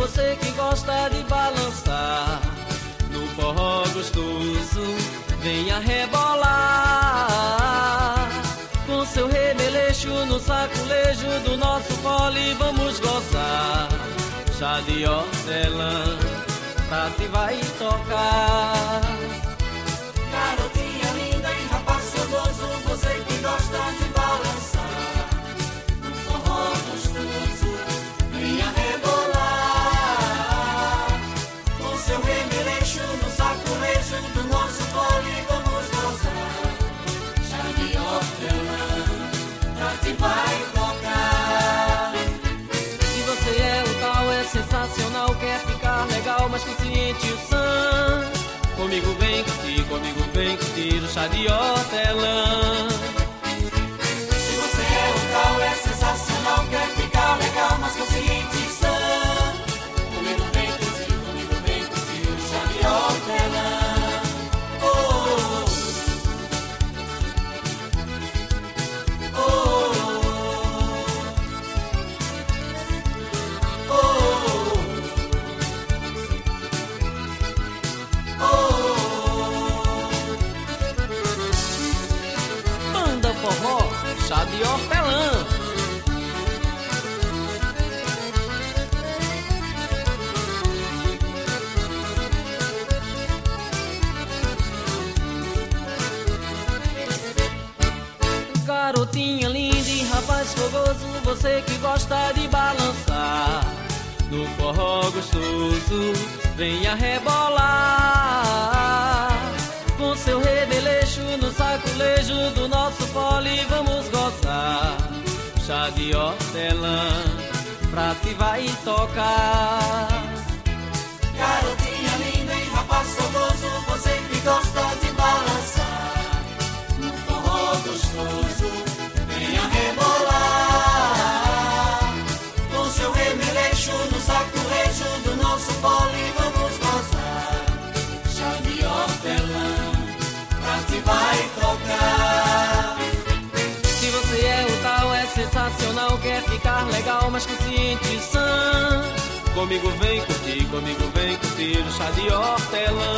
você que gosta de balançar. No forró gostoso, venha rebolar. Com seu remeleixo no saculejo do nosso fole, vamos gozar. Chá de hortelã, pra ti vai tocar. Garotinha linda e rapaz saudoso, você que gosta de balançar. No forró gostoso, venha rebolar. Com seu remeleixo no saculejo do nosso fole, vamos gozar. Chá de hortelã, pra ti vai tocar. Se você é o tal, é sensacional, quer ficar legal, mas consciente o sam. Comigo vem curtir o chá de hortelã. Se você é o tal, é sensacional, quer ficar legal, mas consciente e sã. Comigo vem curtir o chá de hortelã. Oh, oh, oh, oh, oh, oh. Banda forró, chá de hortelã. Garotinha linda e rapaz fogoso, você que gosta de balançar. No forró gostoso, venha rebolar. Com seu remeleixo no saculejo do nosso fole, vamos gozar. Chá de hortelã, pra ti vai tocar. Garotinha linda e rapaz saudoso, você que gosta de balançar. No forró gostoso, venha rebolar. Com seu remeleixo no saculejo do nosso fole, vamos gozar. Chá de hortelã, pra ti vai tocar. Se você é o tal, é sensacional, quer ficar legal, mas consciente e sã. Comigo vem curtir o chá de hortelã.